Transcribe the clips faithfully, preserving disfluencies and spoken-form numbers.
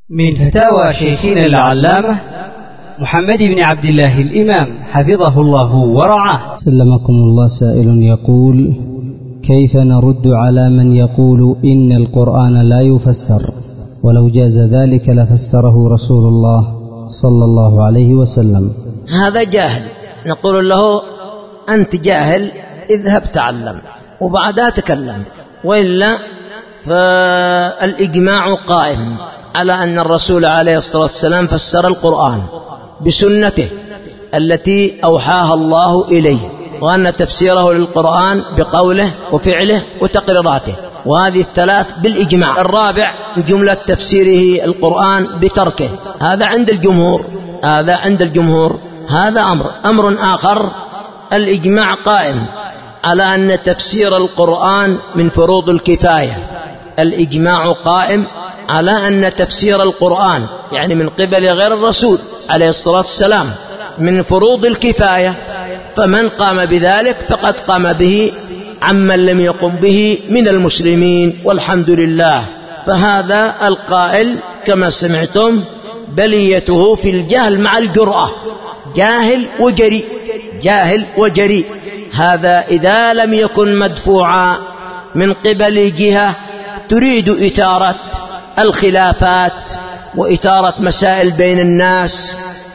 من فتاوى شيخنا العلامة محمد بن عبد الله الإمام حفظه الله ورعاه. سلمكم الله. سائل يقول: كيف نرد على من يقول إن القرآن لا يفسر، ولو جاز ذلك لفسره رسول الله صلى الله عليه وسلم؟ هذا جاهل، نقول له: أنت جاهل، اذهب تعلم وبعدها تكلم، وإلا فالإجماع قائم على أن الرسول عليه الصلاة والسلام فسر القرآن بسنته التي أوحاها الله إليه، وأن تفسيره للقرآن بقوله وفعله وتقريراته، وهذه الثلاث بالإجماع. الرابع جملة تفسيره القرآن بتركه، هذا عند الجمهور، هذا عند الجمهور. هذا أمر أمر آخر، الإجماع قائم على أن تفسير القرآن من فروض الكفاية. الإجماع قائم على أن تفسير القرآن يعني من قبل غير الرسول عليه الصلاة والسلام من فروض الكفاية، فمن قام بذلك فقد قام به عمن لم يقم به من المسلمين، والحمد لله. فهذا القائل كما سمعتم بليته في الجهل مع الجرأة، جاهل وجريء، جاهل وجريء. هذا إذا لم يكن مدفوعا من قبل جهة تريد إثارة الخلافات وإثارة مسائل بين الناس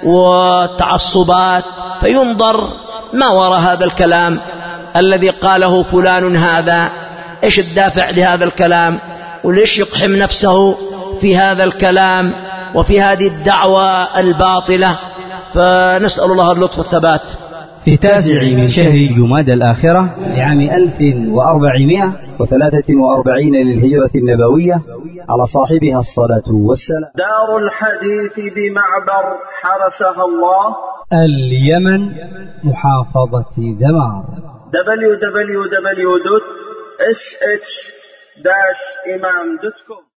وتعصبات، فينظر ما وراء هذا الكلام الذي قاله فلان، هذا إيش الدافع لهذا الكلام، وليش يقحم نفسه في هذا الكلام وفي هذه الدعوة الباطلة. فنسأل الله اللطف والثبات. في التاسع من شهر جمادى الآخرة لعام ألف وأربعمائة وثلاثة وأربعين للهجرة النبوية على صاحبها الصلاة والسلام. دار الحديث بمعبر حرسها الله، اليمن، محافظة ذمار. دبليو دبليو دبليو دوت إس إتش داش إمام دوت كوم